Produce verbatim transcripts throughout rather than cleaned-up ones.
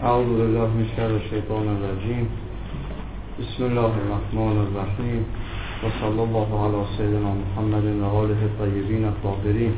اعوذ بالله من شر الشیطان الرجیم. بسم الله الرحمن الرحیم و صلی الله علی سیدنا محمد و آله الطیبین الطاهرین.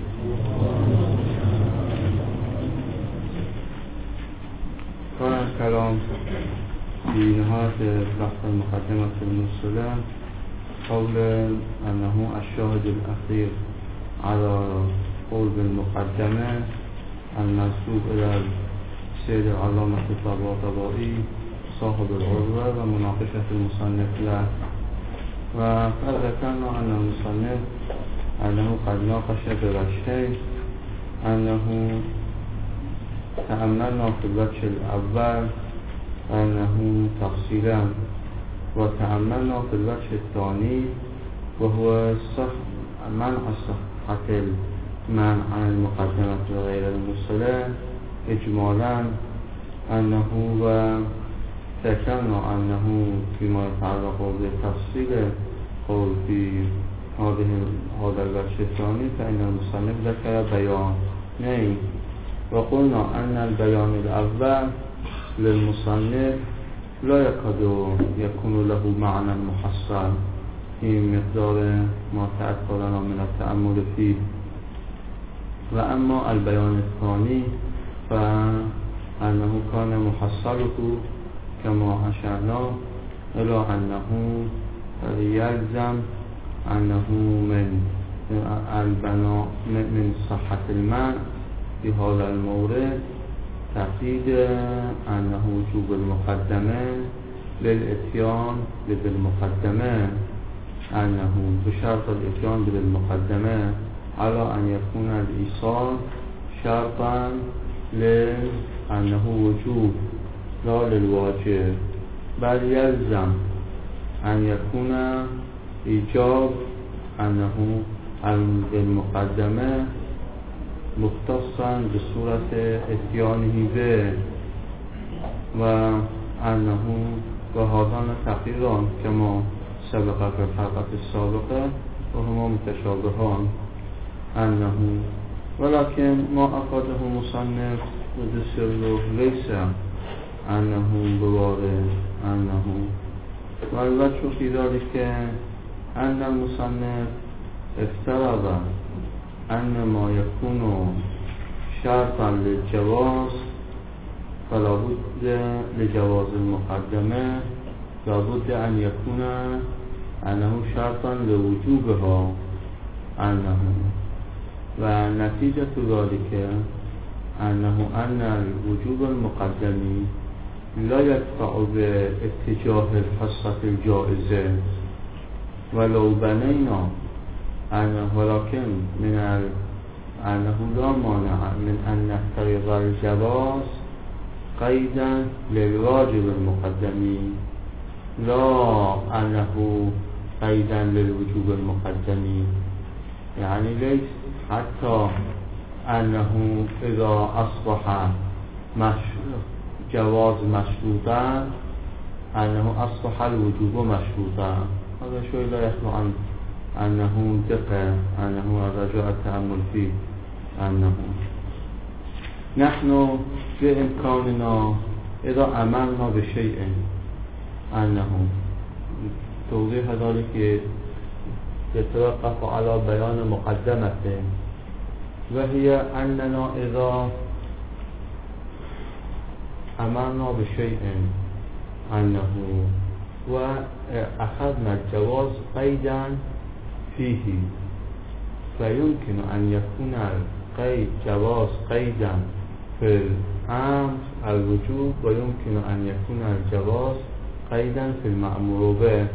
كان الكلام في نهاية بحث المقدمة الموصلة حول أنه الشاهد الأخير على قول بالمقدمة المنسوب إلى السيد العلامة الطباطبائي صاحب العروة ومناقشة المصنف له. وقد ذكرنا أن المصنف أنه قد ناقش بوجهين، أنه تأملنا في الوجه الأول أنه تفصيلا، وتأملنا في الوجه الثاني وهو منع صحة المنع عن المقدمة غير الموصلة إجمالا، أنه وذكرنا أنه فيما يتعلق بتفصيل قول في هذه هذا الوجه الثاني فإن المصنف ذكر بيانين، وقلنا أن البيان الأول للمصنف لا يكاد يكون له معنى محصل في مقدار ما تأثر لنا من التأمل فيه. وأما البيان الثاني فأنه كان محصله كما أشرنا إلى أنه يلزم أنه من البناء من صحة المنع في هذا المورد تقييد أنه وجوب المقدمة للإتيان بالمقدمة، أنه بشرط الإتيان بالمقدمة على أن يكون الإيصال شرطا لأنه وجوب لا للواجب، بل يلزم أن يكون إيجاب أنه بالمقدمة مختصا بصورة اتيانه به، وأنه وهذان تقريران كما سبق في الحلقة السابقة وهما متشابهان، أنه ولكن ما أفاده مصنف ودسره ليس أنه بوارد أنه، والوجه في ذلك أن المصنف افترض أن ما يكون شرطا للجواز فلا بد لجواز المقدمة لا بد أن يكون أنه شرطا لوجوبها، أنه ونتيجة ذلك أنه أن الوجوب المقدمي لا يدفع باتجاه الحصة الجائزة ولو بنينا أنه، ولكن من ال... أنه لا مانع من أن نفترض الجواز قيدا للواجب المقدمي لا أنه قيدا للوجوب المقدمي، يعني ليس حتى أنه إذا أصبح مش... جواز مشروطا أنه أصبح الوجوب مشروطا. هذا شيء لا يخلو عن أنه دقة، أنه رجاء التأمل فيه، أنه نحن بإمكاننا إذا عملنا بشيء أنه توضيح ذلك يتوقف على بيان مقدمته، وهي أننا إذا عملنا بشيء أنه وأخذنا الجواز قيدا فيه، فيمكن أن يكون القيد جواز قيدا في الأمر الوجوب، ويمكن أن يكون الجواز قيدا في المأمور به.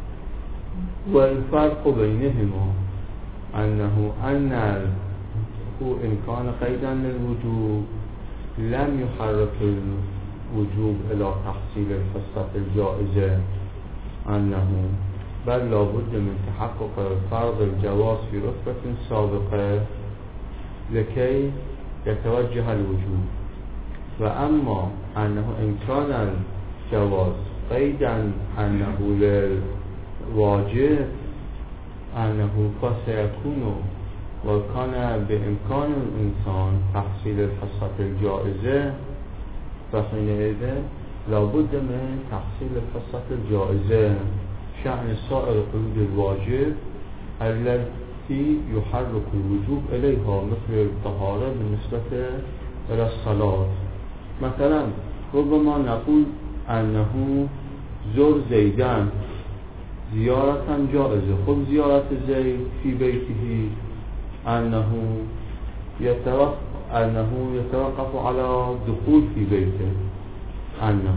والفرق بينهما أنه أن إن كان قيدا للوجوب لم يحرك الوجوب إلى تحصيل الحصة الجائزة، أنه بل لابد من تحقق فرض الجواز في رتبة سابقة لكي يتوجه الوجوب. وأما أنه إن كان الجواز قيدا أنه للواجب أنه فسيكون وكان بإمكان الإنسان تحصيل الحصة الجائزة فحينئذ لابد من تحصيل الحصة الجائزة شأن سائر قيود الواجب التي يحرك الوجوب إليها مثل الطهارة بالنسبة إلى الصلاة. مثلا ربما نقول أنه زور زيدان زيارة جائزة. خب زيارة زيد في بيته أنه يتوقف أنه يتوقف على دخول في بيته أنه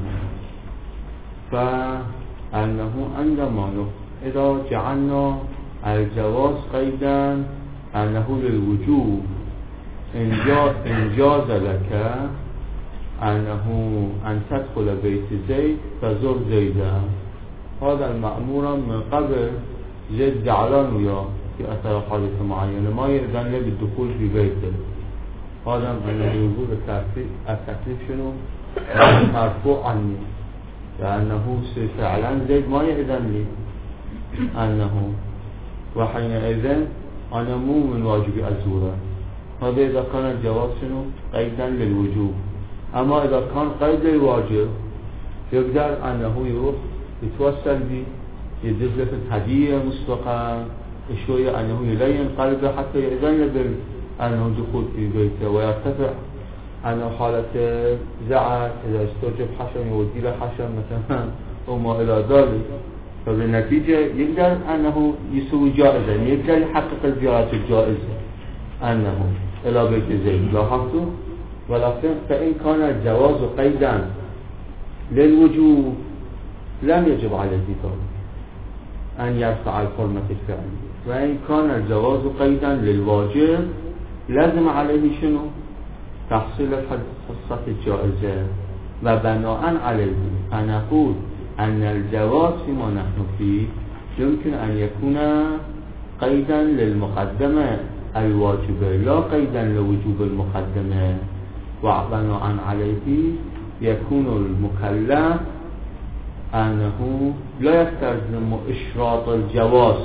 فأنه عندما إذا جعلنا الجواز قيدا أنه للوجوب إن جاز لك أنه أن تدخل بيت زيد فزر زيدا. هذا المأمور من قبل زيد زعلان وياه في أثر حادثة معينة ما يأذن له بالدخول في بيته. هذا من الوجوب التكليف شنو؟ مرفوع عني لأنه فعلا زيد ما يأذن لي أنه وحينئذ أنا مو من واجبي أزوره. هذا إذا كان الجواز شنو؟ قيدا للوجوب. أما إذا كان قيد للواجب يقدر أنه يروح يتوسل بي يدز له هدية مسبقا شوية أنه يلين قلبه حتى يأذن له أنه دخول في بيته ويرتفع أنه حالة زعل إذا استوجب حشم يودي له حشم مثلا وما إلى ذلك. فبالنتيجة يقدر أنه يسوي جائزة يقدر يحقق الزيارة الجائزة أنه إلى بيت زيد. لاحظتوا؟ ولكن فإن كان الجواز قيدا للوجوب لم يجب عليه ذلك أن يرفع الحرمة الفعلية. وإن كان الجواز قيدا للواجب لازم عليه شنو؟ تحصيل الحصة الجائزة. وبناء عليه فنقول أن الجواز فيما نحن فيه يمكن أن يكون قيدا للمقدمة الواجبة لا قيدا لوجوب المقدمة. وبناء عليه يكون المكلف أنه لا يستلزم إشراط الجواز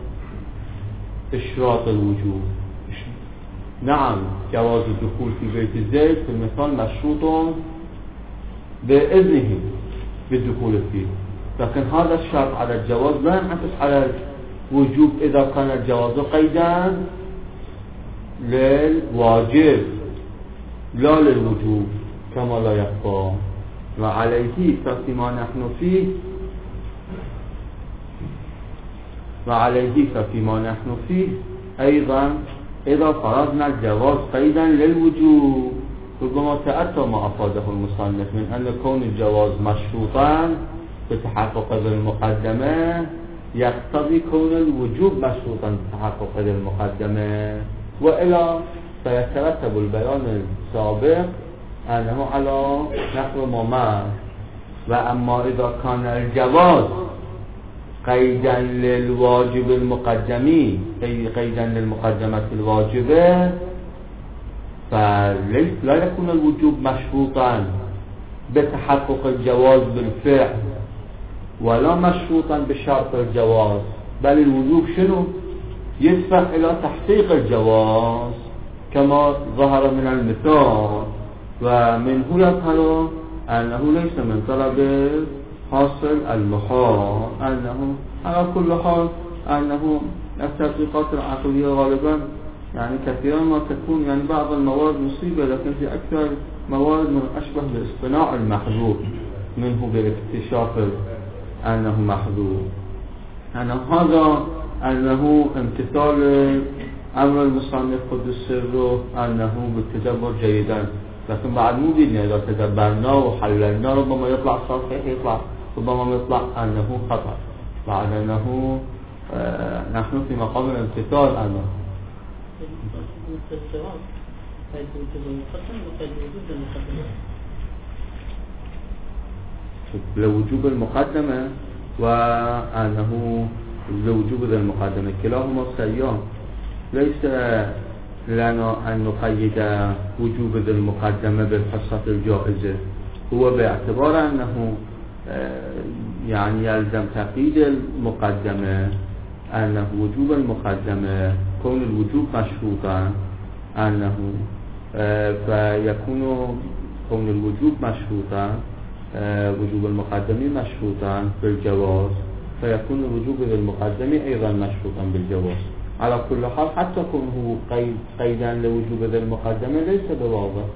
إشراط الوجوب. نعم جواز الدخول في بيت زيد في المثال مشروط بإذنه بالدخول فيه، لكن هذا الشرط على الجواز لا ينعكس على الوجوب إذا كان الجواز قيدا للواجب لا للوجوب كما لا يخفى. وعليه فيما نحن فيه وعليه فيما نحن فيه أيضا إذا فرضنا الجواز قيدا للوجوب ربما تأتى ما أفاده المصنف من أن كون الجواز مشروطا بتحقق المقدمة يقتضي كون الوجوب مشروطا بتحقق المقدمة، وإلا فيترتب البيان السابق أنه على نحو ما مر. وأما إذا كان الجواز قيدا للواجب المقدمي قيدا للمقدمة الواجبة فلا يكون الوجوب مشروطا بتحقق الجواز بالفعل ولا مشروطا بشرط الجواز، بل الوجوب شنو؟ يدفع إلى تحقيق الجواز كما ظهر من المثال. ومنه يظهر أنه ليس من طلب حاصل المحال، أنه على كل حال أنه التطبيقات العقلية غالبا يعني كثيرا ما تكون يعني بعض الموارد مصيبة، لكن في أكثر موارد من أشبه باصطناع المحذور منه باكتشاف أنه محذور. أنه هذا أنه امتثال أمر المصنف قدس سره أنه بالتدبر جيدا، لكن بعد مو بيدنا إذا تدبرنا وحللنا ربما يطلع صحيح يطلع ربما يطلع أنه خطأ، بعد أنه آه نحن في مقام الامتثال. أنه لوجوب المقدمة وأنه لوجوب المقدمة كلاهما سيان. ليس لنا أن نقيد وجوب المقدمة بالحصة الجائزة، هو باعتبار أنه يعني يلزم تقييد المقدمة أنه وجوب المقدمة كون الوجوب مشروطا أنه فيكون كون الوجوب مشروطا وجوب المقدمة مشروطا بالجواز فيكون الوجوب بالمقدمة أيضا مشروطا بالجواز. على كل حال حتى كونه قيد قيدا لوجوب ذي المقدمة ليس بواضح.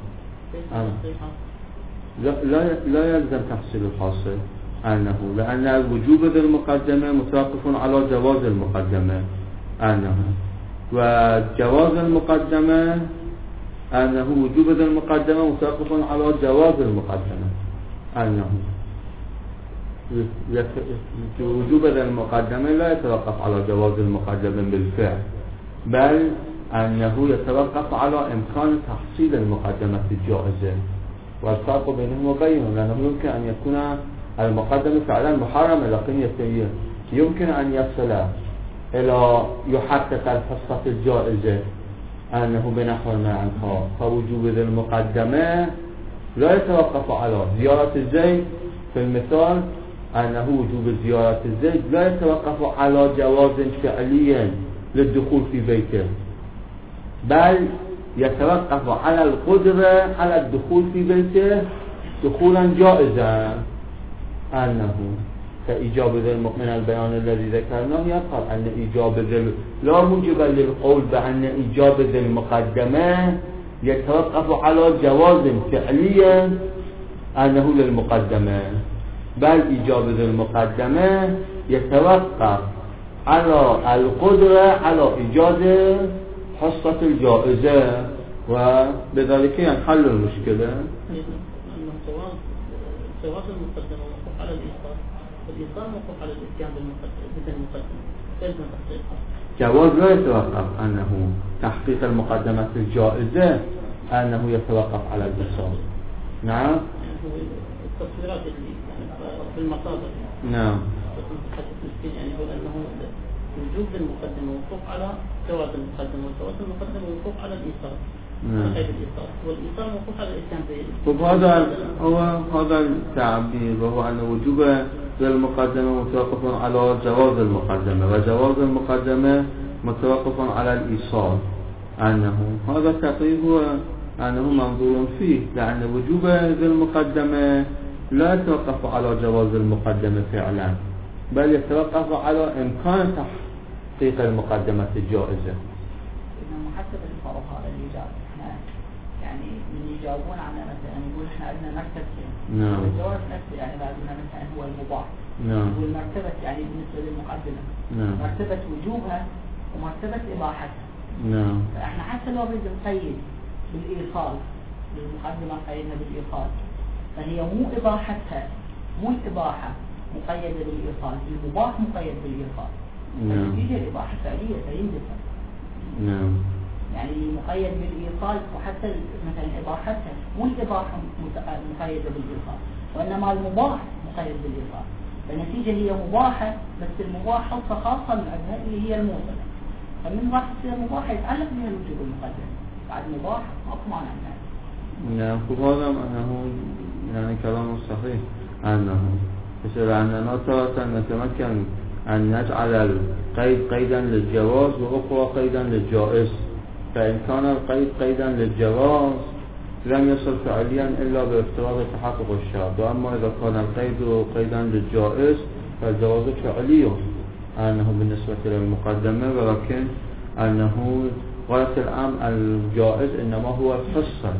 لا, لا, لا يلزم تحصيل الحاصل أنه لأن الوجوب ذي المقدمة متوقف على جواز المقدمة أنه وجواز المقدمة أنه وجوب ذي المقدمة متوقف على جواز المقدمة أنه وجوب ذي المقدمة لا يتوقف على جواز المقدمة بالفعل بل أنه يتوقف على إمكان تحصيل المقدمة الجائزة والفرق بينهم بين لأنه يمكن أن يكون المقدمة فعلا محرمة لكن يمكن أن يصل إلى يحقق الحصة الجائزة أنه بنحو ما عنها فوجوب ذي المقدمة لا يتوقف على زيارة الزيت في المثال أنه وجوب زيارة الزيت لا يتوقف على جواز فعلي للدخول في بيته بل يتوقف على القدرة على الدخول في بيته دخولا جائزا أنه كإيجاب ذي من البيان الذي ذكرناه يقال أن إيجاب ذي لا موجب للقول بأن إيجاب ذي المقدمة يتوقف على جواز فعلي أنه للمقدمة بل إيجاب ذي المقدمة يتوقف على القدرة على إيجاد حصة الجائزة وبذلك ينحل المشكلة. جواز المقدمة موقوف على الإيصال والإيصال موقوف على الإتيان بالمقدمة لازم تحقيق جواز لا يتوقف أنه تحقيق المقدمة الجائزة أنه يتوقف على الإيصال. نعم التصويرات اللي في المصادر نعم يعني هو أنه وجوب المقدمة موقوف على جواز المقدمة وجواز المقدمة موقوف على الإيصال والإيصال موقوف على الإتيان وهذا هو هذا التعبير وهو أن وجوب المقدمة متوقف على جواز المقدمة وجواز المقدمة متوقف على الإيصال أنه هذا التقرير هو أنه منظور فيه لأن وجوب المقدمة لا يتوقف على جواز المقدمة فعلا بل يتوقف على إمكان تحقيق المقدمة الجائزة. محسب الفقهاء الإيجاب احنا يعني من يجاوبون عنا مثلا يقول احنا عندنا مرتبتين. نعم. الجواب نفسه يعني بعدنا مثلا هو المباح. نعم. والمرتبة يعني بالنسبة للمقدمة. نعم. مرتبة وجوبها ومرتبة إباحتها. نعم. فاحنا حتى لو بدنا نقيد بالإيصال للمقدمة قيدنا بالإيصال فهي مو إباحتها مو الإباحة مقيدة بالإيصال المباح مقيد بالإيصال. نعم. فالنتيجة الإباحة فعلية فيندفع. نعم. يعني مقيد بالإيصال وحتى مثلا إباحتها مو الإباحة مقيدة بالإيصال وإنما المباح مقيد بالإيصال فالنتيجة هي مباحة بس المباح حصة خاصة من عندها اللي هي الموصلة فمن راح تصير مباحة يتعلق بها الوجوب المقدم بعد مباح ماكو معنى عنها. نعم هذا أنه يعني كلام صحيح أنه مثل أننا تارة نتمكن أن نجعل القيد قيدا للجواز وأخرى قيدا للجائز فإن كان القيد قيدا للجواز لم يصل فعليا إلا بافتراض تحقق الشرط وأما إذا كان القيد قيدا للجائز فالجواز فعلي أنه بالنسبة للمقدمة ولكن أنه غاية الأمر الجائز إنما هو الحصة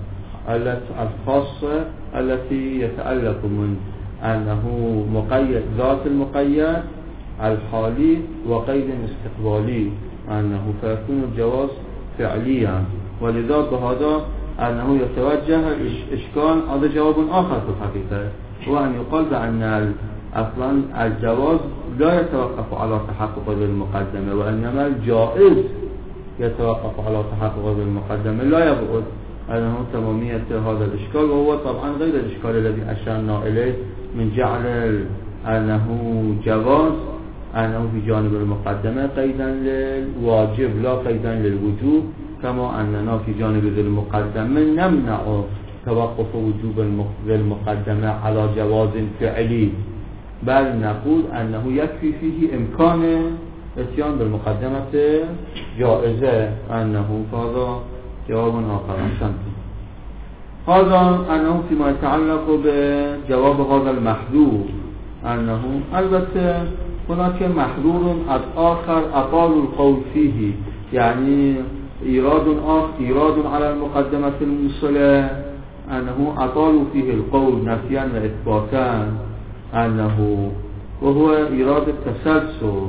الخاصة التي يتألف من أنه مقيد ذات المقيد الحالي وقيد استقبالي أنه فيكون الجواز فعليا ولذا بهذا أنه يتوجه الإشكال هذا جواب آخر في الحقيقة هو أن يقال بأن أصلا الجواز لا يتوقف على تحقق بالمقدمة وإنما الجائز يتوقف على تحقق بالمقدمة لا يبعد أنه تمامية هذا الإشكال وهو طبعا غير الإشكال الذي أشرنا إليه من جعل أنه جواز أنه في جانب المقدمة قيدا للواجب لا قيدا للوجوب كما أننا في جانب ذي المقدمة نمنع توقف وجوب المقدمة على جواز فعلي بل نقول أنه يكفي فيه إمكان اتيان بالمقدمة جائزة أنه هذا جواب آخر. هذا أنه فيما يتعلق بجواب هذا المحذور أنه البته هناك محذور آخر أطال القول فيه، يعني إيراد آخر إيراد على المقدمة الموصلة أنه أطالوا فيه القول نفيا وإثباتا أنه وهو إيراد التسلسل،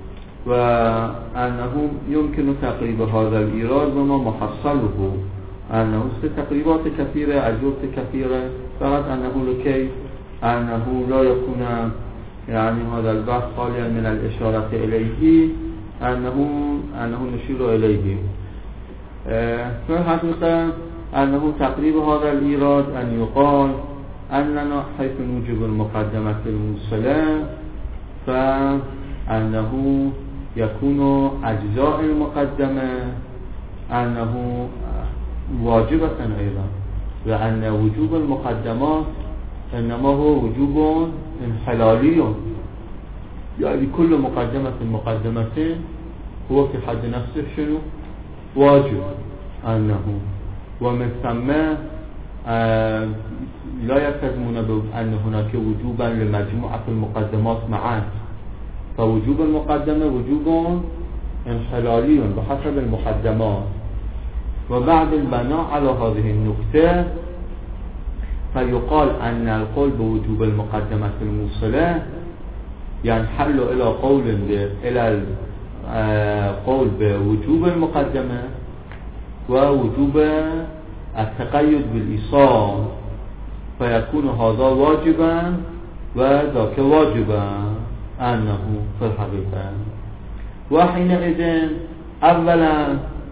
وأنه يمكن تقريب هذا الإيراد وما محصله أنه تقريبات كثيرة أجوبة كثيرة، فقط أنه لكي أنه لا يكون يعني هذا البحث خاليا من الإشارة إليه أنه أنه نشير إليه. في الحقيقة أنه تقريب هذا الإيراد أن يقال أننا حيث نوجب المقدمة الموصلة فأنه يكون أجزاء المقدمة أنه واجبة أيضا، لأن وجوب المقدمات إنما هو وجوب انحلالي، يعني كل مقدمة مقدمة هو في حد نفسه شنو واجب أنه، ومن ثم آه لا يلتزمون بأن هناك وجوبا لمجموعة المقدمات معا، فوجوب المقدمة وجوب انحلالي بحسب المقدمات. وبعد البناء على هذه النقطة فيقال أن القول بوجوب المقدمة الموصلة ينحل إلى قول إلى قول بوجوب المقدمة ووجوب التقيد بالإيصال، فيكون هذا واجبا وذاك واجبا أنه في الحقيقة. وحينئذ أولا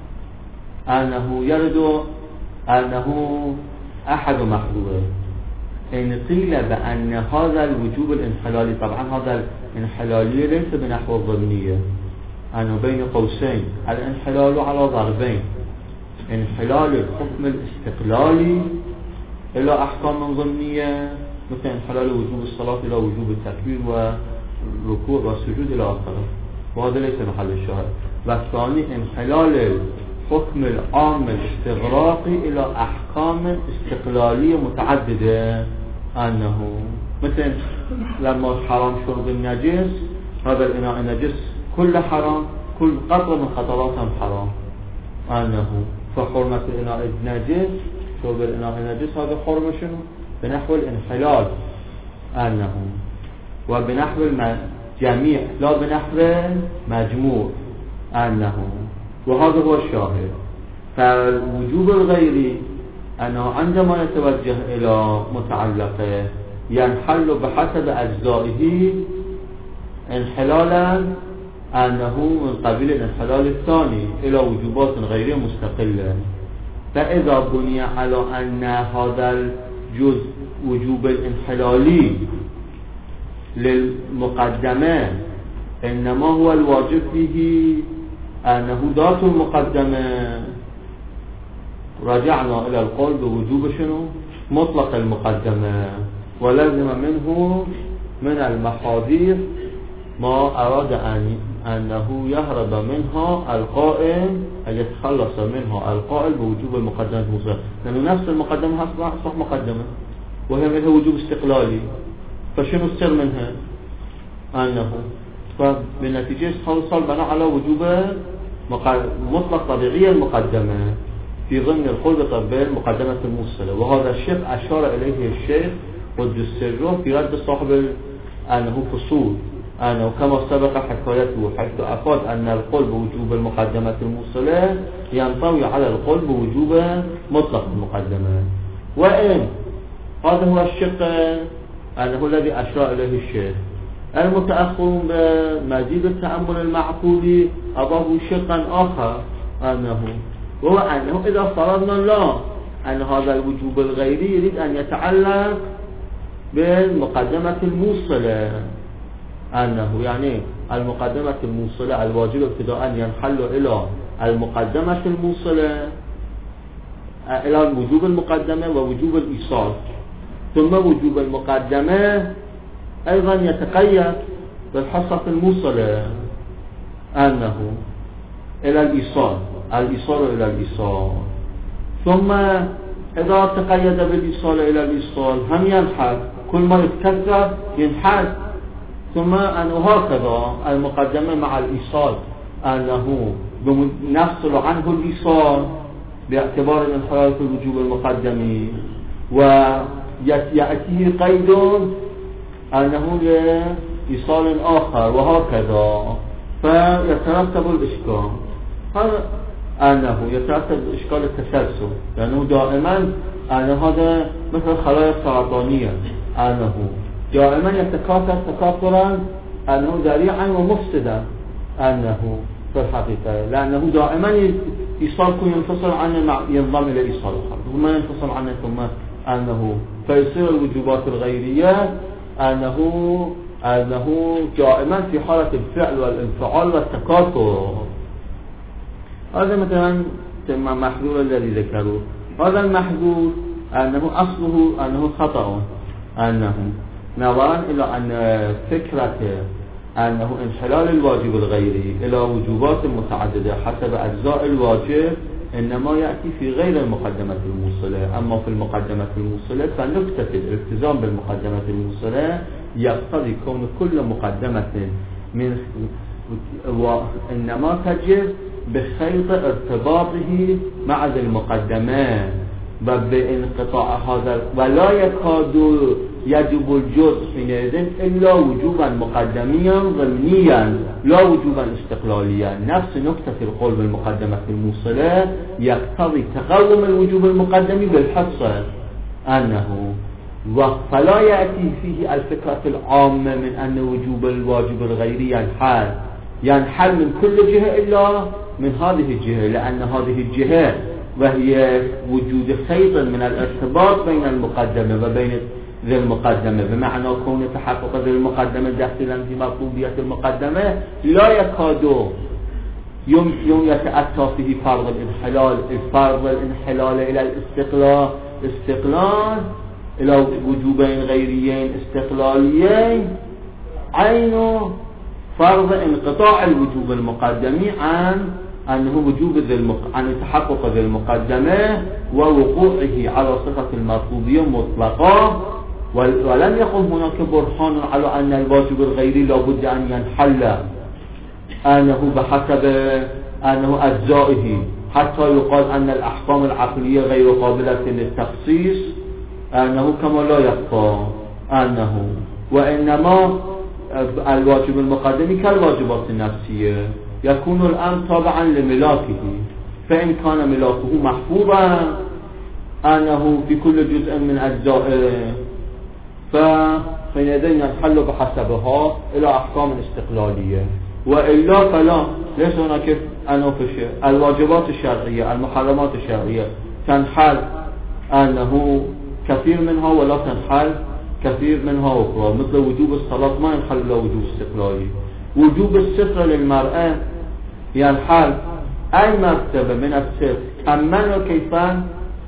أنه يرد أنه أحد محظورين، إن قيل بأن هذا الوجوب الانحلالي، طبعا هذا الانحلالي ليس بنحو الظنية، أنه بين قوسين الانحلال على ضربين: انحلال الحكم الاستقلالي إلى أحكام ظنية مثل انحلال وجوب الصلاة إلى وجوب التكبير والركوع والسجود إلى آخره، وهذا ليس محل الشاهد. والثاني انحلال حكم العام الاستغراقي إلى أحكام استقلالية متعددة، أنه مثل لما حرام شرب النجس، هذا الإناء النجس كل حرام، كل قطرة من خطراتهم حرام، أنه فحرمة الإناء النجس شرب الإناء النجس هذا حرمة شنو؟ بنحو الانحلال أنه، وبنحو الجميع لا بنحو مجموع أنه، وهذا هو الشاهد. فالوجوب الغيري أنه عندما يتوجه إلى متعلقه ينحل بحسب أجزائه انحلالا أنه من قبيل الانحلال الثاني إلى وجوبات غيرية مستقلة. فإذا بني على أن هذا الجزء وجوب الانحلالي للمقدمة إنما هو الواجب فيه أنه ذات المقدمة، رجعنا إلى القول بوجوب شنو؟ مطلق المقدمة، ولازم منه من المحاذير ما أراد أن أنه يهرب منها القائل، أن يتخلص منها القائل بوجوب المقدمة الموصلة، لأنه نفس المقدمة أصبح مقدمة وهي منها وجوب استقلالي، فشنو السر منها؟ أنه فبالنتيجة حصل بناء على وجوب مطلق طبيعية المقدمة في ضمن القول بالمقدمة الموصلة. وهذا الشيء أشار إليه الشيخ قدس سره في رد صاحب أنه فصول، أنه كما سبق حكايته حيث أفاد أن القول بوجوب المقدمة الموصلة ينطوي على القول بوجوب مطلق المقدمة. وإن هذا هو الشق أنه الذي أشار إليه الشيخ. المتأخرون بمزيد التأمل المعقولي أضافوا شقا آخر، أنه هو أنه إذا افترضنا الله أن هذا الوجوب الغيري يريد أن يتعلق بالمقدمة الموصلة، أنه يعني المقدمة الموصلة الواجب ابتداء ينحل إلى المقدمة الموصلة إلى وجوب المقدمة ووجوب الإيصال، ثم وجوب المقدمة أيضا يتقيد بالحصة الموصلة أنه إلى الإيصال، الإيصال إلى الإيصال، ثم إذا تقيد بالإيصال إلى الإيصال هم ينحل، كل ما يتكثر ينحل. ثم أنه هكذا المقدمة مع الإيصال أنه نفصل عنه الإيصال باعتبار الانحلال في الوجوب المقدمي، ويأتيه قيد أنه لإيصال آخر وهكذا، فيترتب الإشكال. هذا أنه يترتب إشكال التسلسل، لأنه دائما أن هذا مثل خلايا السرطانية، أنه دائما يتكاثر تكاثرا أنه ذريعا ومفسدا، أنه في الحقيقة لأنه دائما إيصال كل ينفصل عنه ينضم إلى إيصال آخر، ثم ينفصل عنه، ثم أنه فيصير الوجوبات الغيرية أنه أنه دائما في حالة الفعل والانفعال والتكاثر. هذا مثلا محذور الذي ذكروه. هذا المحذور أنه أصله أنه خطأ، أنه نظرا إلى أن فكرة أنه انحلال الواجب الغيري إلى وجوبات متعددة حسب أجزاء الواجب إنما يأتي في غير المقدمة الموصلة. أما في المقدمة الموصلة فنكتة الالتزام بالمقدمة الموصلة يقتضي كون كل مقدمة من وإنما تجب بخيط ارتباطه مع ذي المقدمة وبانقطاع هذا، ولا يكاد يجب الجزء حينئذ إلا وجوبا مقدميا ضمنيا لا وجوبا استقلاليا. نفس نكتة القول بالمقدمة الموصلة يقتضي تقوم الوجوب المقدمي بالحصة أنه فلا يأتي فيه الفكرة العامة من أن وجوب الواجب الغيري ينحل ينحل من كل جهة إلا من هذه الجهة، لأن هذه الجهة وهي وجود خيط من الارتباط بين المقدمة وبين ذي المقدمة، بمعنى كون تحقق ذي المقدمة داخلا في مطلوبية المقدمة لا يكاد يوم يوم يتأتى فيه فرض الانحلال فرض الانحلال إلى الاستقلال استقلال إلى وجوبين غيريين استقلاليين عين فرض انقطاع الوجوب المقدمي عن أنه وجوب ذي المق... عن تحقق ذي المقدمة ووقوعه على صفة المطلوبية مطلقة، ولم يقم هناك برهان على أن الواجب الغيري لابد أن ينحل أنه بحسب أنه أجزائه، حتى يقال أن الأحكام العقلية غير قابلة للتخصيص، أنه كما لا يبقى أنه وإنما الواجب المقدمي كالواجبات النفسية يكون الأمر تابعا لملاكه، فإن كان ملاكه محفوظا أنه في كل جزء من أجزائه فحينئذ ينحل بحسبها إلى أحكام الاستقلالية، وإلا فلا ليس هناك أنه في الشيء الواجبات الشرعية المحرمات الشرعية تنحل أنه كثير منها ولا تنحل كثير منها أخرى، مثل وجوب الصلاة ما ينحل إلا وجوب استقلالي. وجوب الستر للمرأة ينحل أي مرتبة من الستر كمن وكيفا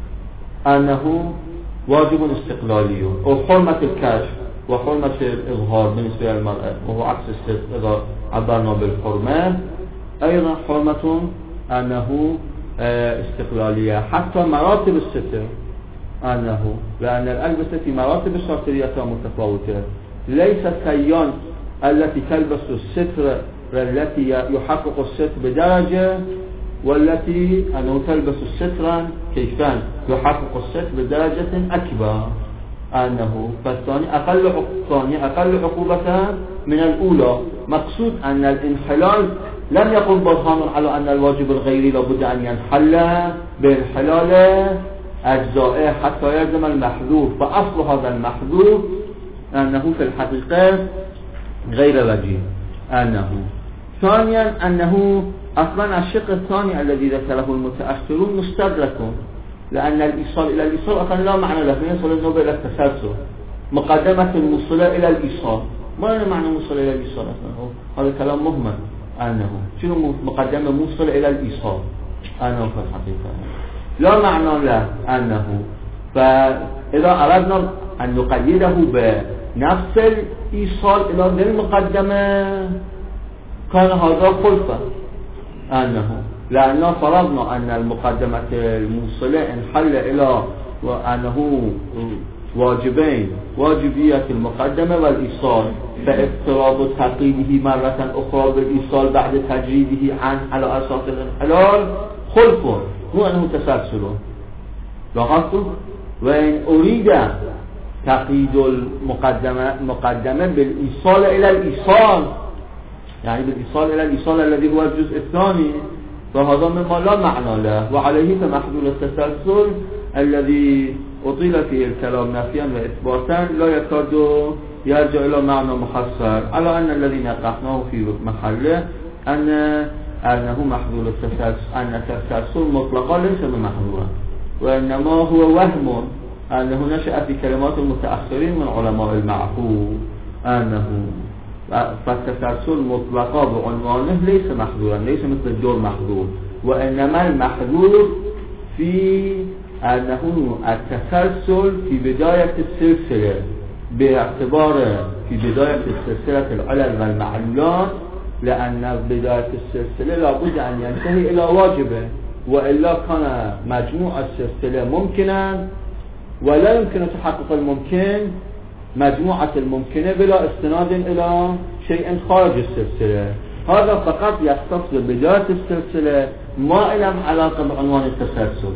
أنه واجب استقلالي، وحرمة الكشف وحرمة الإظهار بالنسبة للمرأة وهو عكس الستر إذا عبرنا بالحرمة أيضا حرمة أنه استقلالية. حتى مراتب الستر أنه لأن الألبسة في مراتب الشرطية متفاوتة، ليس السيان التي تلبس الستر التي يحقق الستر بدرجة والتي أنه تلبس السترا كيفان يحقق الستر بدرجة أكبر، أنه فالثاني أقل الثاني أقل عقوبة من الأولى. مقصود أن الانحلال لم يكن برهان على أن الواجب الغيري لابد أن ينحل بانحلال أجزائه حتى يلزم المحذور، فأصل هذا المحذور أنه في الحقيقة غير وجيه. أنه ثانيا أنه أصلا الشق الثاني الذي ذكره المتأخرون مستدرك، لأن الإيصال إلى الإيصال أصلا لا معنى له، يصل النوبة إلى التسلسل مقدمة الموصلة إلى الإيصال، ما له معنى موصلة إلى الإيصال أصلا، هذا كلام مهمل. أنه شنو مقدمة موصلة إلى الإيصال؟ أنه في الحقيقة لا معنى له أنه، فإذا أردنا أن نقيده بنفس الإيصال إلى ذي المقدمة كان هذا خلفة، أنه لأننا فرضنا أن المقدمة الموصلة انحل إلى وأنه واجبين واجبية المقدمة والإيصال فافتراض تقييده مرة أخرى بالإيصال بعد تجريده عن على أساس الانحلال خلف هو أنه تسلسل لاحظتم وإن أريد تقييد المقدمة مقدمة بالإيصال إلى الإيصال يعني بالإيصال إلى الإيصال الذي هو الجزء الثاني فهذا مما لا معنى له وعليه فمحدود التسلسل الذي أطيل فيه الكلام نفيا وإثباتا لا يكاد يرجع إلى معنى محصر على أن الذي نقحناه في محله أن أنه محدود التسلسل أن التسلسل مطلقا ليس بمحدودا وإنما هو وهم أنه نشأ في كلمات المتأخرين من علماء المعقول أنه فالتسلسل مطلقا بعنوانه ليس محدودا ليس مثل الدور محدود وإنما المحدود في أنه التسلسل في بداية السلسلة باعتبار في بداية السلسلة العلل والمعلولات لأن بداية السلسلة لابد أن ينتهي إلى واجبه وإلا كان مجموع السلسلة ممكنا ولا يمكن تحقق الممكن مجموعة الممكنة بلا استناد إلى شيء خارج السلسلة هذا فقط يختص ببداية السلسلة ما له علاقة بعنوان التسلسل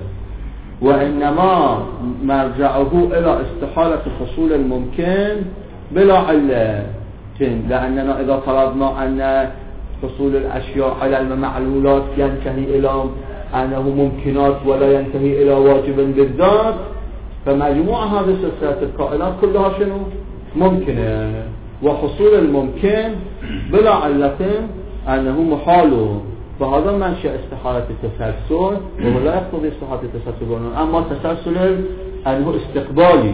وإنما مرجعه إلى استحالة حصول الممكن بلا علة لأننا إذا فرضنا أن حصول الأشياء على المعلولات ينتهي إلى أنه ممكنات ولا ينتهي إلى واجب بالذات فمجموع هذه السلسلة الكائنات كلها شنو؟ ممكنة وحصول الممكن بلا علة أنه محال فهذا منشأ استحالة التسلسل وهو لا يقتضي استحالة التسلسل أما التسلسل أنه استقبالي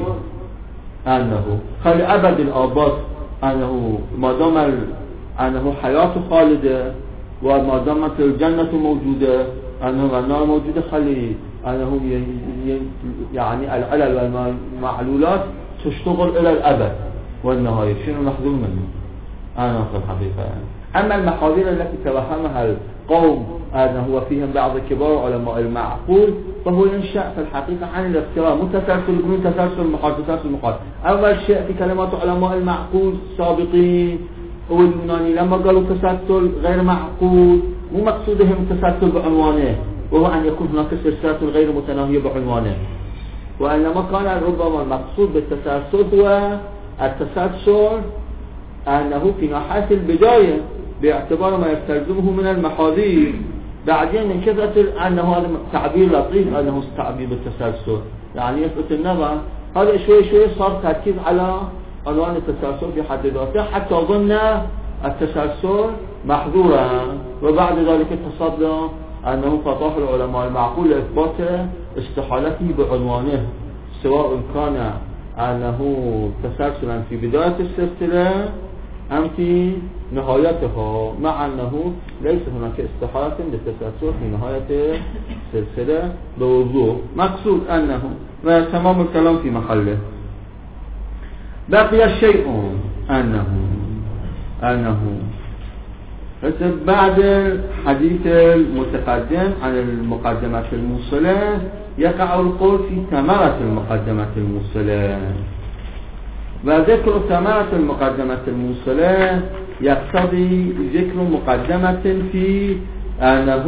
أنه خلي أبد الآباد أنه ما دام أنه حياة خالدة وما دامت الجنة موجودة أنه النار موجودة خلي أنه يعني العلل والمعلولات تشتغل إلى الأبد والنهاية شنو نحضر منه أنا في الحقيقة يعني. أما المحاذير التي توهمها القوم أنه هو فيهم بعض كبار علماء المعقول فهو ينشأ في الحقيقة عن الافتراء متسلسل يقولون تسلسل محال تسلسل محال أول شيء في كلمات علماء المعقول السابقين واليوناني لما قالوا تسلسل غير معقول مو مقصودهم التسلسل بعنوانه وهو أن يكون هناك سلسلة غير متناهية بعنوانه وإنما كان ربما المقصود بالتسلسل هو التسلسل أنه في ناحية البداية باعتبار ما يستلزمه من المحاذير بعدين من كثرة أنه هذا تعبير لطيف أنه تعبير بالتسلسل يعني يثبت النظر هذا شوي شوي صار تركيز على عنوان التسلسل في حد ذاته حتى ظن التسلسل محظورا وبعد ذلك تصدى أنه فتح العلماء المعقول لإثبات استحالته بعنوانه سواء كان أنه تسلسلا في بداية السلسلة أم في نهايتها مع أنه ليس هناك استحالة للتسلسل في نهاية السلسلة بوضوح مقصود أنه وتمام الكلام في محله بقي الشيء أنه أنه بعد الحديث المتقدم عن المقدمة الموصلة يقع القول في ثمرة المقدمة الموصلة وذكر ثمرة المقدمة الموصلة يقتضي ذكر مقدمة في أنه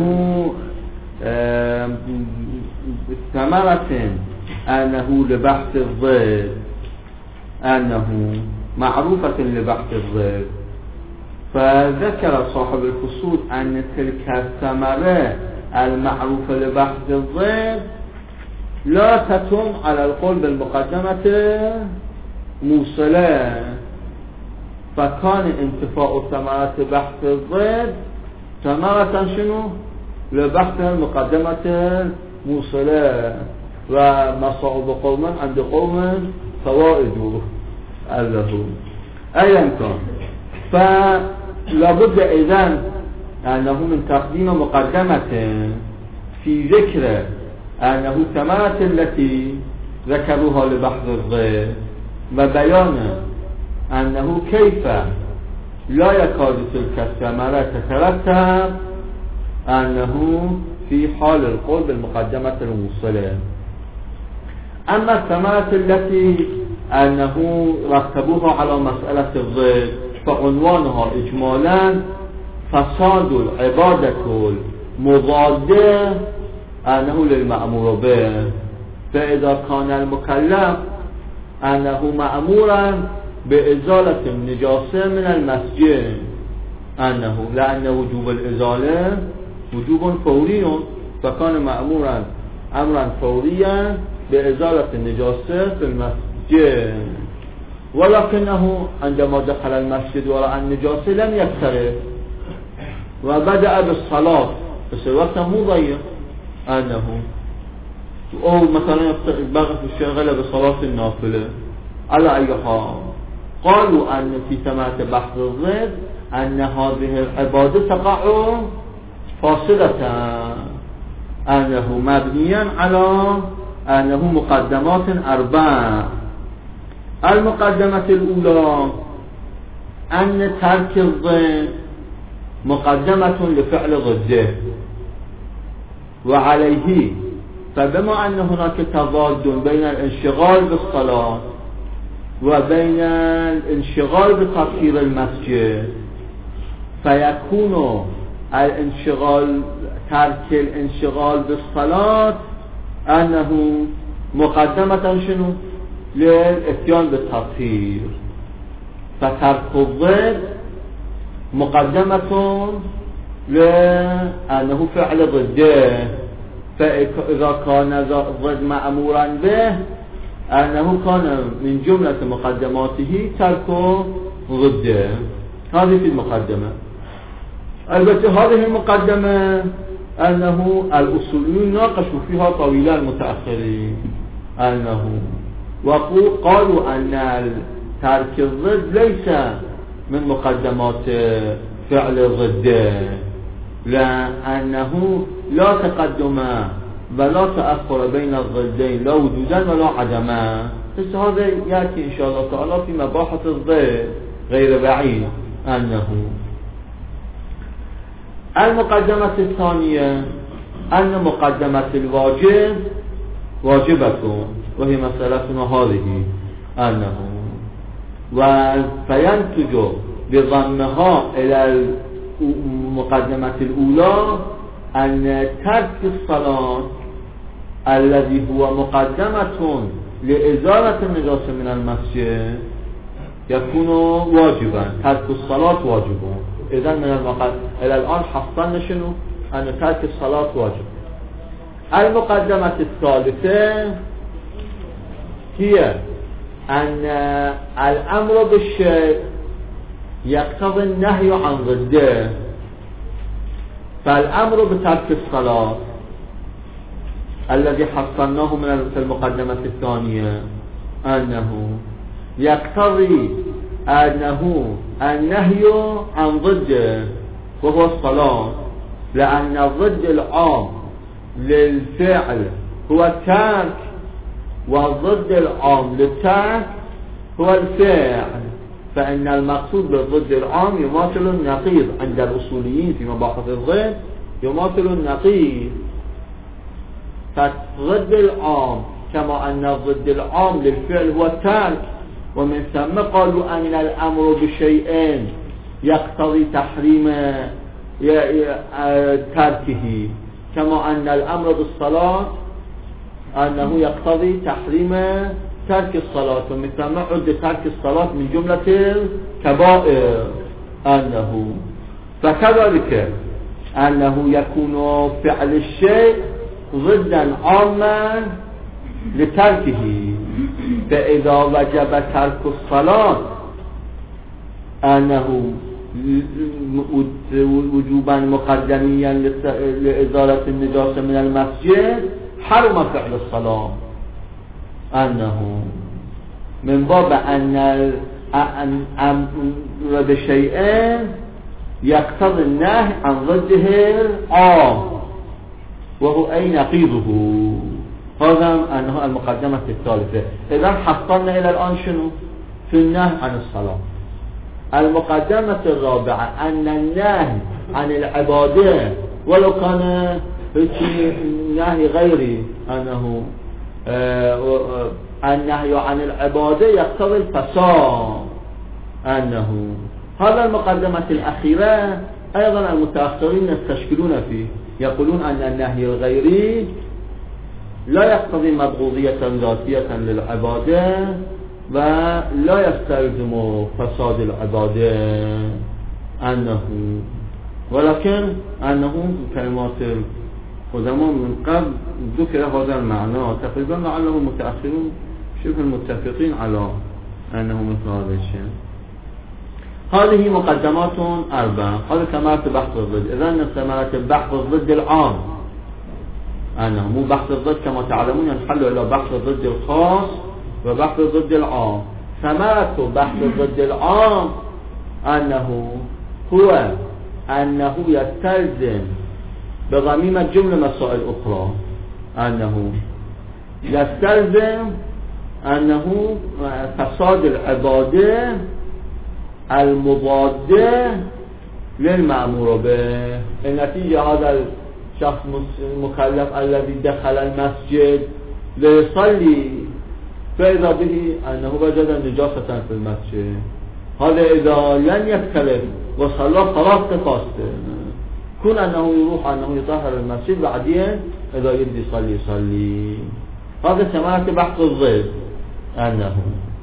ثمرة أنه لبحث الضد أنه معروفة لبحث الضد فذكر صاحب الفصول أن تلك الثمرة المعروفة لبحث الضد لا تتم على القول بالمقدمة موصلة فكان انتفاء ثمرة بحث الضد ثمرة شنو لبحث المقدمة موصلة ومصائب قوم عند قوم فوائد له أيا كان فلابد إذن أنه من تقديم مقدمة في ذكر أنه ثمرة التي ذكروها لبحث الضد وبيان أنه كيف لا يكاد تلك الثمرة تترتب أنه في حال القول بالمقدمة الموصلة أما الثمرة التي أنه رتبوها على مسألة الضد فعنوانها إجمالا فساد العبادة المضادة أنه للمأمور به، فإذا كان المكلف أنه مأمورا بإزالة النجاسة من المسجد أنه لأن وجوب الإزالة وجوب فوري، فكان مأمورا أمرا فوريا بإزالة النجاسة في المسجد، ولكنه عندما دخل المسجد ورأى النجاسة لم يكترث وبدأ بالصلاة بس الوقت مو ضيق أنه أو مثلا بغى في الشغلة بصلاة النافلة. على أي حال قالوا أن في ثمرة بحث الضد أن هذه العبادة تقع فاصلة، أنه مبنيا على أنه مقدمات أربع. المقدمة الأولى أن ترك الضد مقدمة لفعل ضده، وعليه فبما أن هناك تضاد بين الانشغال بالصلاة وبين الانشغال بتطهير المسجد، فيكون الانشغال ترك الانشغال بالصلاة أنه مقدمة شنو؟ للاتيان بالتطهير، فترك الضد مقدمة لأنه فعل ضده، فإذا كان الضد مأمورا به أنه كان من جملة مقدماته ترك ضده. هذه في المقدمة. البته هذه المقدمة أنه الأصوليون ناقشوا فيها طويلا المتأخرين، أنه وقالوا أن ترك الضد ليس من مقدمات فعل ضده، لأنه لا تقدم ولا تأخر بين الضدين لا وجودا ولا عدما. بس هذا يأتي إن شاء الله تعالى في مباحث الضد غير بعيد. أنه المقدمة الثانية أن مقدمة الواجب واجبة، وهي مسألتنا هذه، أنه وفينتج بضمها إلى المقدمة الأولى أن ترك الصلاة الذي هو مقدمة لإزالة النجاسة من المسجد يكون واجبا. ترك الصلاة واجب. إذن من المقدمة إلى الآن حصلنا شنو؟ أن ترك الصلاة واجب. المقدمة الثالثة هي أن الأمر بالشيء يقتضي النهي عن ضده، فالأمر بترك الصلاة الذي حصلناه من المقدمة الثانية أنه يقتضي أنه النهي عن ضده وهو الصلاة، لأن الضد العام للفعل هو الترك، والضد العام للترك هو الفعل، فإن المقصود بالضد العام يماثل النقيض عند الأصوليين في مباحث الضد، يماثل النقيض. فالضد العام كما أن الضد العام للفعل هو الترك، ومن ثم قالوا أن الأمر بشيئين يقتضي تحريم تركه، كما أن الأمر بالصلاة أنه يقتضي تحريم ترك الصلاة، ومن ثم عد ترك الصلاة من جملة الكبائر. أنه فكذلك أنه يكون فعل الشيء ضدا عاما لتركه، فإذا وجب ترك الصلاة أنه وجوبا مقدميا لإزالة النجاسة من المسجد حرم فعل الصلاة، أنه من باب أن الأمر بشيئين يقتضي النهي عن ضده العام وهو أي نقيضه. هذا أنه المقدمة الثالثة. إذا حصلنا إلى الآن شنو؟ في النهي عن الصلاة. المقدمة الرابعة أن النهي عن العبادة ولو كان نهي غيري، أنه النهي عن العبادة يقتضي الفساد أنه هذا المقدمة الأخيرة أيضا المتأخرين يستشكلون فيه، يقولون أن النهي الغيري لا يقتضي مبغوضية ذاتية للعبادة ولا يستلزم فساد العبادة أنه، ولكن أنه كلمات قدماء من قبل ذكر هذا المعنى تقريبا لعله المتأخرون شبه المتفقين على أنه مثل هذا الشيء. هذه مقدمات أربعة. هذا ثمرة بحث الضد. إذن ثمرة بحث الضد العام أنه مو بحث الضد كما تعلمون ينحل إلى بحث الضد الخاص وبحث الضد العام. ثمرة بحث الضد العام أنه هو أنه يستلزم بضميم الجملة مسائل أخرى، أنه يستلزم أنه فساد العبادة المضادة للمأمور به. النتيجة هذا الشخص المكلف الذي دخل المسجد ليصلي فإذا به أنه وجد نجاسة في المسجد، هذا إذا لن يختلف وصلى خلاص تفاسد، كون أنه يروح أنه يطهر المسجد بعدين إذا يريد يصلي يصلي. هذا ثمرة بحث الضد أنه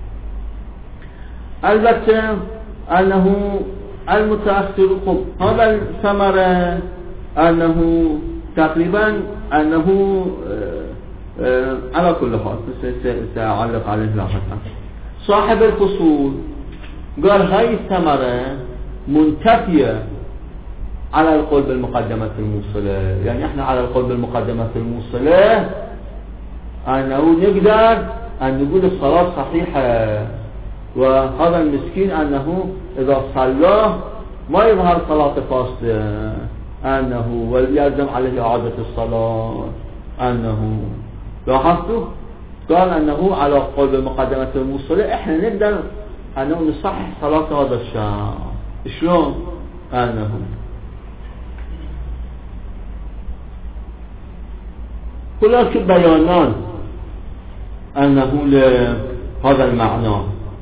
البته أنه المتأخر خب هذا الثمرة أنه تقريبا أنه آه آه على كل حال سأعلق عليه لاحقا. صاحب الفصول قال هاي الثمرة منتفية على القول بالمقدمة الموصلة، يعني احنا على القول بالمقدمة الموصلة أنه نقدر أن نقول الصلاة صحيحة، وهذا المسكين أنه إذا صلى ما يظهر صلاة فاسدة أنه ويلزم عليه إعادة الصلاة أنه. لاحظتوا قال أنه على قول بالمقدمة الموصلة احنا نقدر أنه نصحح صلاة هذا الشخص. شلون؟ أنه هناك بيانان أنه لهذا المعنى.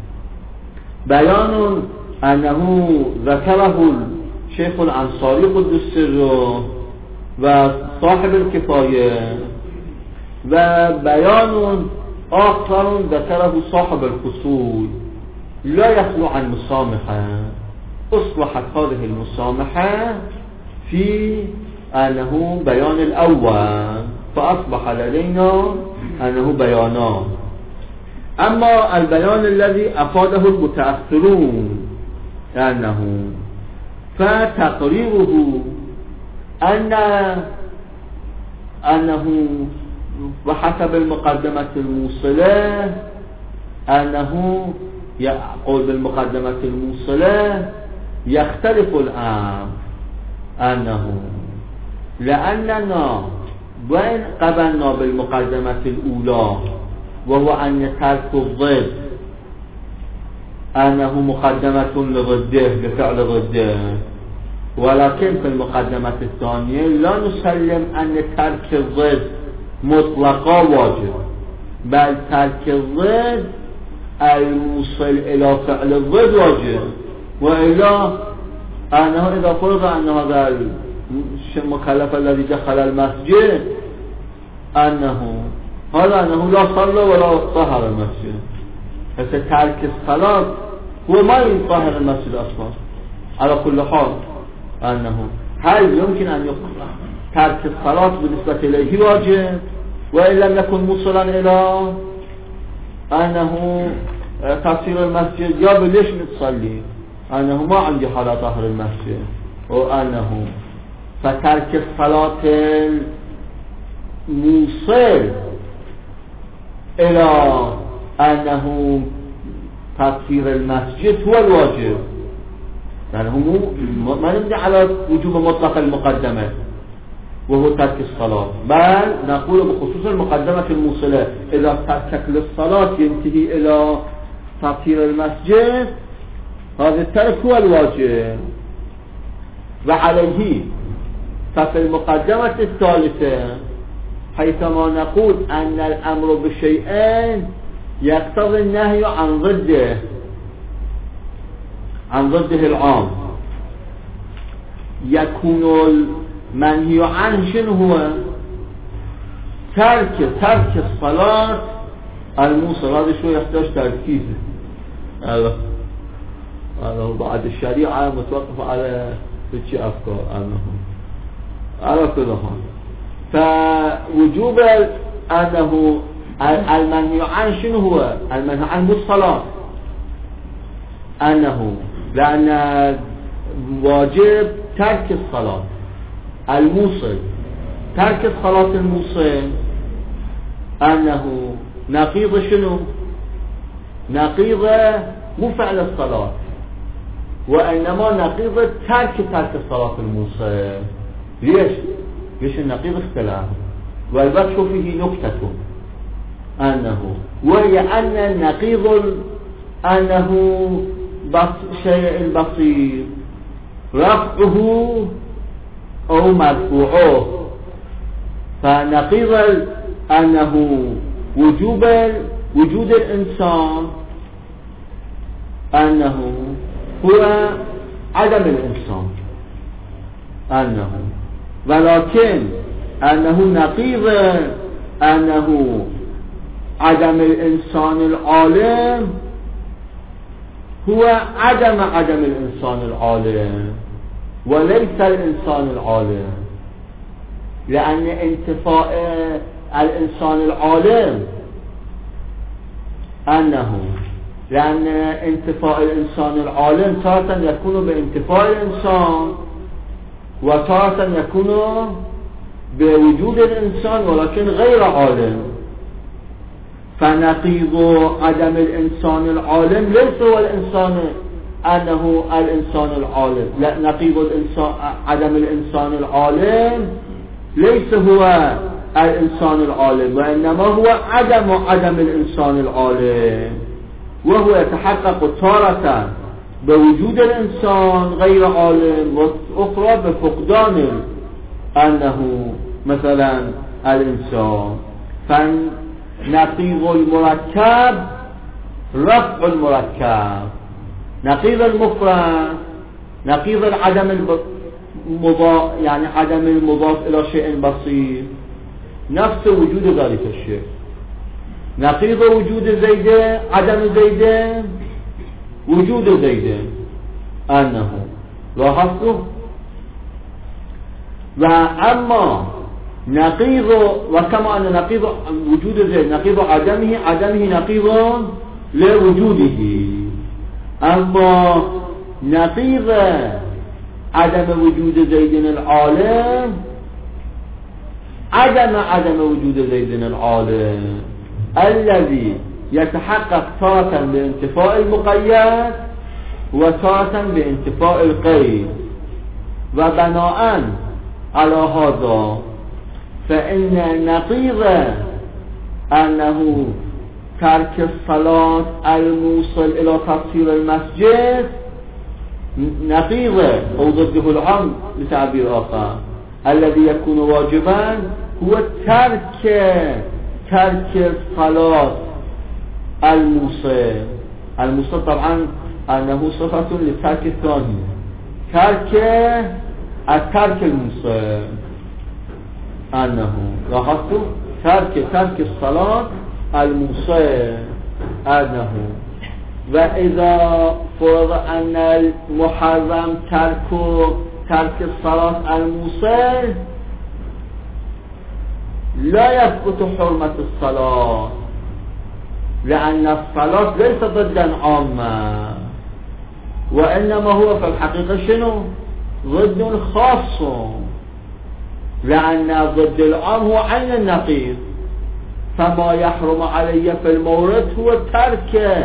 بيان أنه ذكره الشيخ الأنصاري قدس سره وصاحب الكفاية، وبيان آخر ذكره صاحب الفصول لا يخلو عن مسامحة. أصلحت هذه المسامحة في أنه بيان الأول، فأصبح لدينا أنه بيانان. أما البيان الذي أفاده المتأخرون أنه فتقريره أن أنه وحسب المقدمة الموصلة أنه يقول بالمقدمة الموصلة يختلف الأمر، أنه لأننا وإن قبلنا بالمقدمة الأولى وهو أن ترك الضد أنه مقدمة لضده لفعل ضده، ولكن في المقدمة الثانية لا نسلم أن ترك الضد مطلقا واجب، بل ترك الضد الموصل إلى فعل الضد واجب. وإلا أنه إذا فرض أن هذا المكلف الذي دخل المسجد أنه هذا أنه لا صلى ولا طهر المسجد، حتى ترك الصلاة هو ما يطهر المسجد أصلا. على كل حال أنه هل يمكن أن يقرأ ترك الصلاة بالنسبة إليه واجب وإن لم يكن موصلا إلى أنه تفسير المسجد؟ يا ليش نتصلي أنه ما عندي حالة طهر المسجد، وأنه فترك الصلاة الموصل إلى أنه تطهير المسجد هو الواجب، يعني هو ما نبني على وجوب مطلق المقدمة وهو ترك الصلاة، بل نقول بخصوص المقدمة الموصلة إذا ترك للصلاة ينتهي إلى تطهير المسجد هذا الترك هو الواجب. وعليه ففي المقدمة الثالثة حيثما نقول أن الأمر بشيئين يقتضي النهي عن ضده عن ضده العام. يكون المنهي عنه شنو هو؟ ترك ترك الصلاة الموصل. هذا شوي يحتاج تركيز. هذا هذا بعد الشريعة متوقف على هيك أفكار أنهم على كل حال. فوجوب أنه المنهي عنه شنو هو؟ المنهي عنه الصلاة، أنه لأن واجب ترك الصلاة الموصل. ترك الصلاة الموصل أنه نقيض شنو؟ نقيض مو فعل الصلاة، وإنما نقيض ترك ترك الصلاة الموصل. ليش؟ ليش النقيض اختلاف؟ والبت فيه نكتة أنه وهي أن النقيض أنه شيء البصير رفعه أو مرفوعه. فنقيض أنه وجوب وجود الإنسان أنه هو عدم الإنسان أنه، ولكن أنه نقيض أنه عدم الإنسان العالم هو عدم عدم الإنسان العالم وليس الإنسان العالم. لأن انتفاء الإنسان العالم أنه لأن انتفاء الإنسان العالم تارة يكون بانتفاء الإنسان وتارة يكون بوجود الإنسان ولكن غير عالم. فنقيض عدم الإنسان العالم ليس هو الإنسان أنه الإنسان العالم، لا، نقيض الإنسان عدم الإنسان العالم ليس هو الإنسان العالم، وإنما هو عدم عدم الإنسان العالم، وهو يتحقق تارة بوجود الإنسان غير عالم وأخرى بفقدان أنه مثلا الإنسان. فنقيض المركب رفع المركب، نقيض المفرد نقيض العدم المضاف يعني عدم المضاف إلى شيء بسيط نفس وجود ذلك الشيء. نقيض وجود زيد عدم زيد وجود زيد أنه لاحظتوا. وأما نقيض وكما أن نقيض وجود زيد نقيض عدمه عدمه نقيض لوجوده. أما نقيض عدم وجود زيد العالم عدم عدم وجود زيد العالم الذي يتحقق تارة بانتفاء المقيد وتارة بانتفاء القيد. وبناء على هذا فإن نقيض أنه ترك الصلاة الموصل إلى تطهير المسجد نقيض أو ضده العام بتعبير آخر الذي يكون واجبا هو ترك ترك الصلاة الموصل. الموصل طبعا أنه صفة لترك الثاني، ترك الترك الموصل أنه لاحظتوا ترك ترك الصلاة الموصل أنه. وإذا فرض أن المحرم ترك ترك الصلاة الموصل لا يثبت حرمة الصلاة، لأن الصلاة ليس ضدا عاما وإنما هو في الحقيقة شنو؟ ضد خاص، لأن ضد العام هو عين النقيض. فما يحرم علي في المورد هو ترك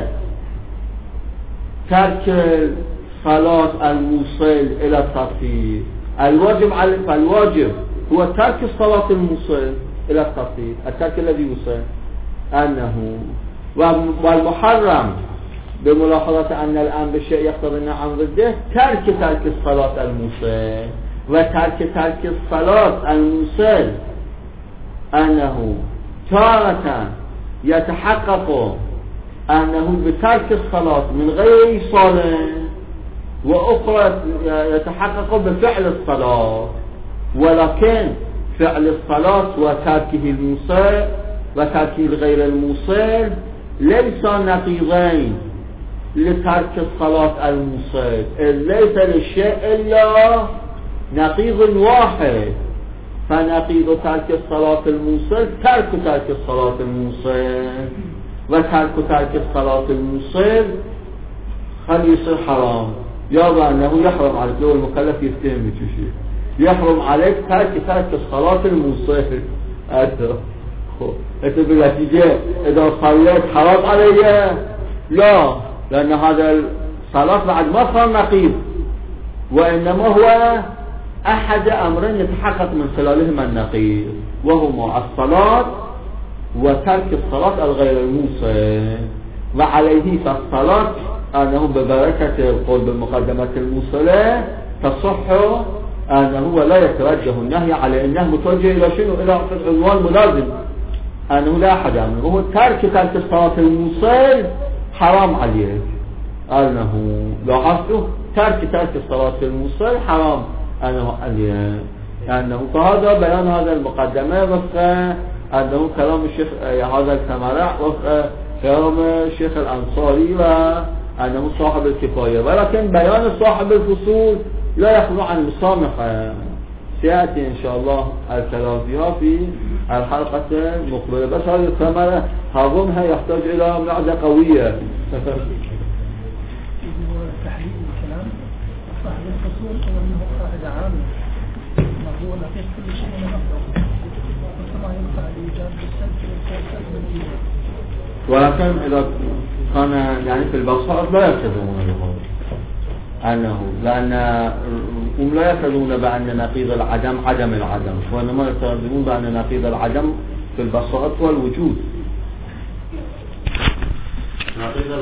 ترك صلاة الموصل إلى التطهير. الواجب على فالواجب هو ترك الصلاة الموصل إلى التطهير، الترك الذي يوصل أنه. والمحرم بملاحظة أن الآن بالشيء يقتضي عن ضده ترك ترك الصلاة الموصل. وترك ترك الصلاة الموصل أنه تارة يتحقق أنه بترك الصلاة من غير إيصال، وأخرى يتحقق بفعل الصلاة، ولكن فعل الصلاة وتركه الموصل وتركه غير الموصل ليس نقيضين لترك الصلاة الموصل، ليس للشيء إلا نقيض واحد، فنقيض ترك الصلاة الموصل ترك ترك الصلاة الموصل، وترك ترك الصلاة الموصل خلي يصير حرام، يا أنه يحرم عليك لو المكلف يفتهم بشيء يحرم عليك ترك ترك الصلاة الموصل. أنت بالنتيجة إذا صليت حرام علي؟ لا، لأن هذا الصلاة بعد ما صار نقيض، وإنما هو أحد أمرين يتحقق من خلالهما النقيض، وهما الصلاة وترك الصلاة الغير الموصل. وعليه فالصلاة أنه ببركة القول بالمقدمة الموصلة تصح أنه لا يتوجه النهي على أنه متوجه إلى شنو؟ إلى العنوان ملازم، أنه لا أحد أمره هو ترك ترك الصلاة الموصل حرام عليك، أنه لاحظته ترك ترك الصلاة الموصل حرام أنه عليه، أنه فهذا بيان هذا المقدمة وفق أنه كلام الشيخ هذا الثمرة وفق كلام الشيخ الأنصاري وأنه صاحب الكفاية، ولكن بيان صاحب الفصول لا يخلو عن المسامحة، سيأتي إن شاء الله الكلام فيها في الحلقة المقبلة، بس هذه الثمرة هضمها يحتاج إلى معدة قوية. تحليل الكلام صاحب الفصول هو أنه قاعدة عامة مقبولة في كل شيء من أفضل، وطبعا ينفع الإيجاب بالسلب والسلب بالإيجاب، ولكن إذا كان يعني في البصائر لا يرتدون بهذا أنه لأن هم لا يرتدون بأن نقيض العدم عدم العدم، وإنما يرتدون بأن نقيض العدم في البصائر والوجود.